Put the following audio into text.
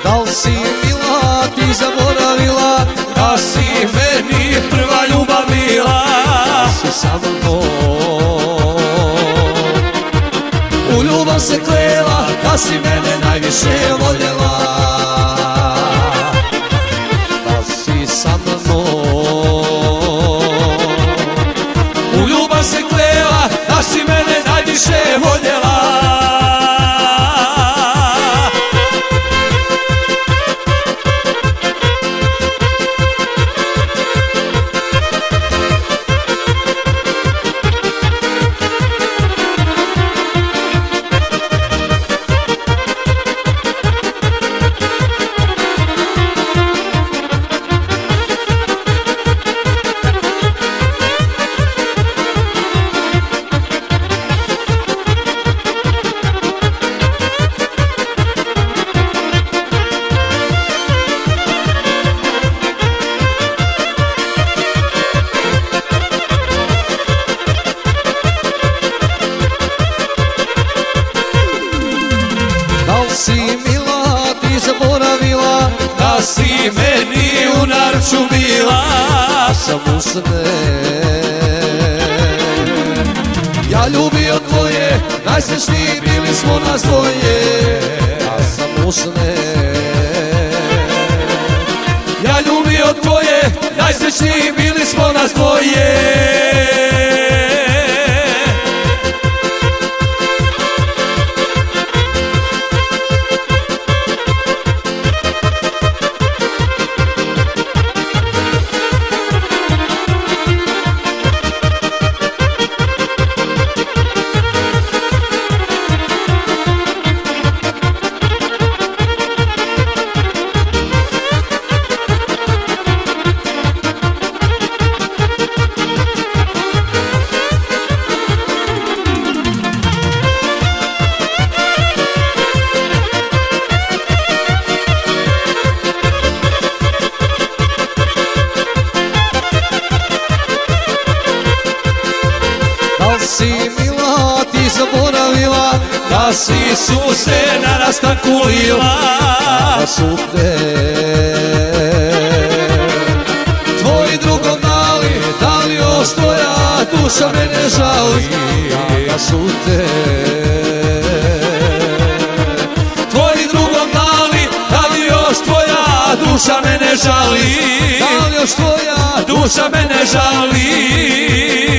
Da li si mila ti zaboravila da si meni prva ljubav bila? Da si sa mnom u ljubav se klela, da si mene najviše voljela. Da si sa mnom u ljubav se klela, da si mene najviše voljela. Si mila ti zaboravila da si meni u narču bila? Sam usne ja ljubio tvoje, najsrećniji bili smo nas dvoje. Ja sam usne ja ljubio tvoje, najsrećniji bili smo nas dvoje. Si mila ti zaboravila da si suze na rastanku lila? Da su te tvoji drugom dali, da li još tvoja duša mene žali? Da su te tvoji drugom dali, da li još tvoja duša mene žali? Da li još tvoja duša mene žali?